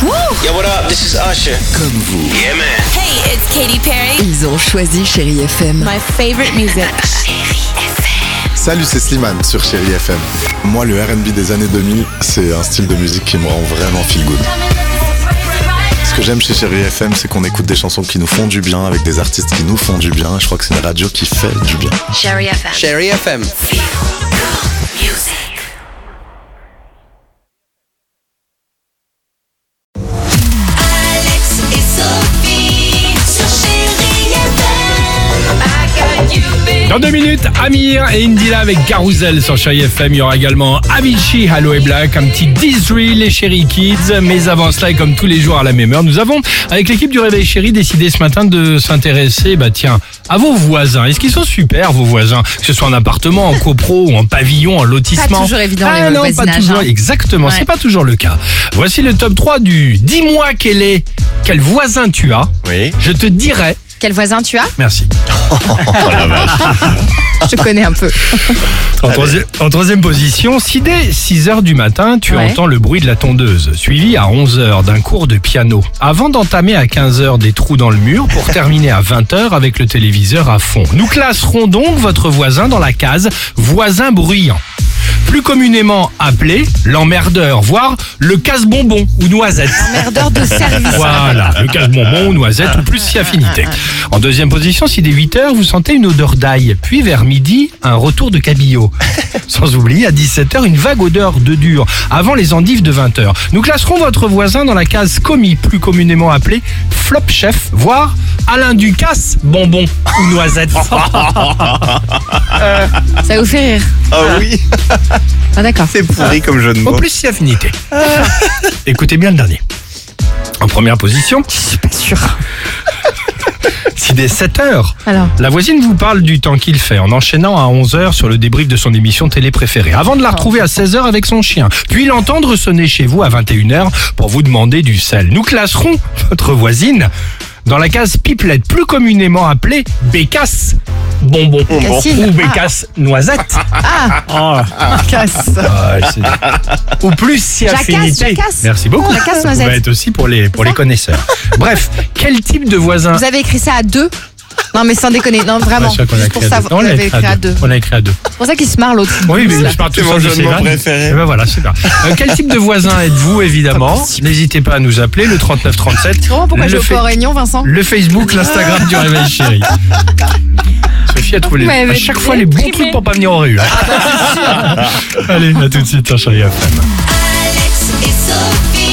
Yo, what up? This is Usher. Comme vous. Yeah, man. Hey, it's Katy Perry. Ils ont choisi Chérie FM. My favorite music. Salut, c'est Slimane sur Chérie FM. Moi, le R&B des années 2000, c'est un style de musique qui me rend vraiment feel good. Ce que j'aime chez Chérie FM, c'est qu'on écoute des chansons qui nous font du bien, avec des artistes qui nous font du bien. Je crois que c'est une radio qui fait du bien. Chérie FM. Chérie FM. Alex et Sophie sur Chérie FM. Dans 2 minutes, Amir et Indila avec Carousel sur Chérie FM. Il y aura également Avicii, Hello et Black, un petit Dizzy, les Chérie Kids. Mais avant cela, et comme tous les jours à la même heure, nous avons, avec l'équipe du Réveil Chérie, décidé ce matin de s'intéresser, à vos voisins. Est-ce qu'ils sont super, vos voisins? Que ce soit en appartement, en copro ou en pavillon, en lotissement. Pas toujours évident, les non, voisinages, pas toujours. hein. Exactement, Ouais. c'est pas toujours le cas. Voici le top 3 du Dis-moi quel voisin tu as. Oui. Je te dirai. Quel voisin tu as? Merci. Je te connais un peu. En troisième position, si dès 6h du matin, tu Ouais. entends le bruit de la tondeuse, suivi à 11h d'un cours de piano, avant d'entamer à 15h des trous dans le mur pour terminer à 20h avec le téléviseur à fond. Nous classerons donc votre voisin dans la case voisin bruyant. Plus communément appelé l'emmerdeur, voire le casse-bonbon ou noisette. Merdeur de service. Voilà, le casse-bonbon ou noisette ou plus si affinité. En deuxième position, si dès 8h, vous sentez une odeur d'ail, puis vers midi, un retour de cabillaud. Sans oublier, à 17h, une vague odeur de dur, avant les endives de 20h. Nous classerons votre voisin dans la case commis, plus communément appelé flop chef, voire Alain Ducasse, bonbon ou noisette. Ça vous fait rire. Ah oui, Ah d'accord. c'est pourri comme jeu de Au mots. plus si affinité. Écoutez bien le dernier. En première position, Je suis pas sûre. si dès 7h, Alors. la voisine vous parle du temps qu'il fait en enchaînant à 11h sur le débrief de son émission télé préférée, avant de la retrouver à 16h avec son chien, puis l'entendre sonner chez vous à 21h pour vous demander du sel. Nous classerons votre voisine dans la case pipelette, plus communément appelée bécasse bonbon Bécassine. ou bécasse noisette. Oh. Casse. Ou plus si Jacasse, affinité. jacasse. Merci beaucoup. Jacasse Ça noisette. va être aussi pour les connaisseurs. Bref, quel type de voisin? Vous avez écrit ça à 2? Non mais sans déconner, non vraiment. Ouais, je crois qu'on a Juste pour écrit à ça, deux. vous On l'a avez écrit à 2. On l'a écrit à 2. C'est pour ça qu'il se marre l'autre. Oui, mais Là. je pars tout C'est mon seul de jeu de ces mots vannes. préféré. Et ben voilà, super. Quel type de voisin êtes-vous, évidemment? N'hésitez pas à nous appeler, le 3937. Tu comprends pourquoi je le, vais au Réunion, Vincent? le Facebook, l'Instagram du Réveil Chéri. Sophie a trouvé Ouais, à mais chaque fois les bons déprimée. trucs pour pas venir en rue. Allez, à tout de suite sur Chéri FM. Alex et Sophie.